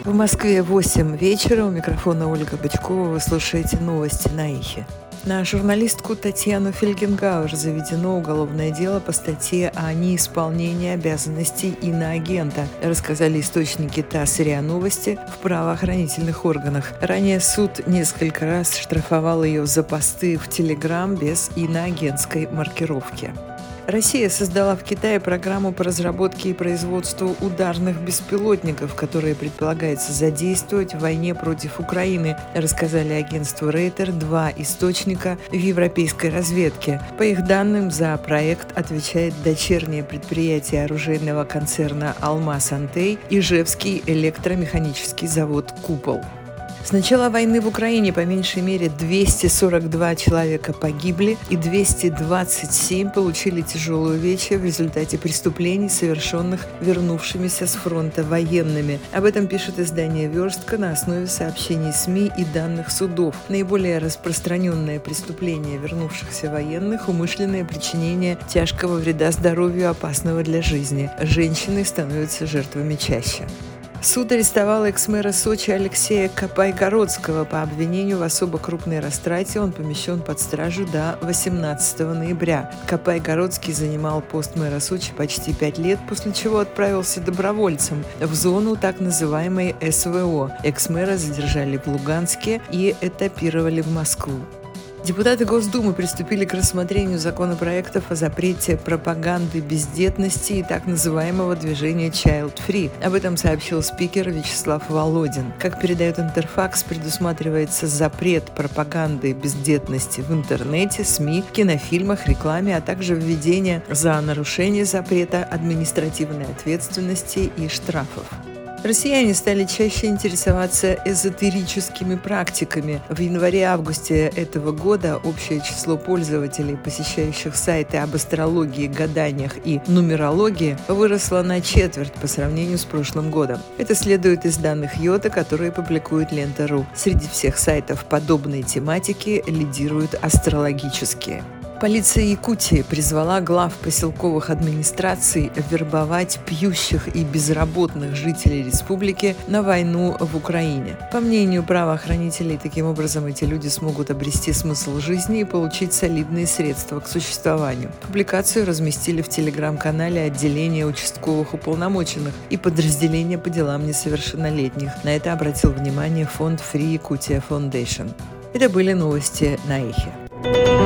В Москве 8 вечера. У микрофона Ольга Бычкова. Вы слушаете новости на Эхе. На журналистку Татьяну Фельгенгауэр заведено уголовное дело по статье о неисполнении обязанностей иноагента, рассказали источники ТАСС и РИА Новости в правоохранительных органах. Ранее суд несколько раз штрафовал ее за посты в Телеграм без иноагентской маркировки. Россия создала в Китае программу по разработке и производству ударных беспилотников, которые предполагается задействовать в войне против Украины, рассказали агентству Рейтер два источника в европейской разведке. По их данным, за проект отвечает дочернее предприятие оружейного концерна «Алмаз-Антей» Ижевский электромеханический завод «Купол». С начала войны в Украине по меньшей мере 242 человека погибли и 227 получили тяжелые увечья в результате преступлений, совершенных вернувшимися с фронта военными. Об этом пишет издание «Верстка» на основе сообщений СМИ и данных судов. Наиболее распространенное преступление вернувшихся военных – умышленное причинение тяжкого вреда здоровью, опасного для жизни. Женщины становятся жертвами чаще. Суд арестовал экс-мэра Сочи Алексея Капайгородского по обвинению в особо крупной растрате. Он помещен под стражу до 18 ноября. Капайгородский занимал пост мэра Сочи почти 5 лет, после чего отправился добровольцем в зону так называемой СВО. Экс-мэра задержали в Луганске и этапировали в Москву. Депутаты Госдумы приступили к рассмотрению законопроектов о запрете пропаганды бездетности и так называемого движения Child Free. Об этом сообщил спикер Вячеслав Володин. Как передает Интерфакс, предусматривается запрет пропаганды бездетности в интернете, СМИ, кинофильмах, рекламе, а также введение за нарушение запрета административной ответственности и штрафов. Россияне стали чаще интересоваться эзотерическими практиками. В январе-августе этого года общее число пользователей, посещающих сайты об астрологии, гаданиях и нумерологии, выросло на четверть по сравнению с прошлым годом. Это следует из данных Йота, которые публикует Лента.ру. Среди всех сайтов подобной тематики лидируют астрологические. Полиция Якутии призвала глав поселковых администраций вербовать пьющих и безработных жителей республики на войну в Украине. По мнению правоохранителей, таким образом эти люди смогут обрести смысл жизни и получить солидные средства к существованию. Публикацию разместили в телеграм-канале отделения участковых уполномоченных и подразделения по делам несовершеннолетних. На это обратил внимание фонд Free Yakutia Foundation. Это были новости на Эхе.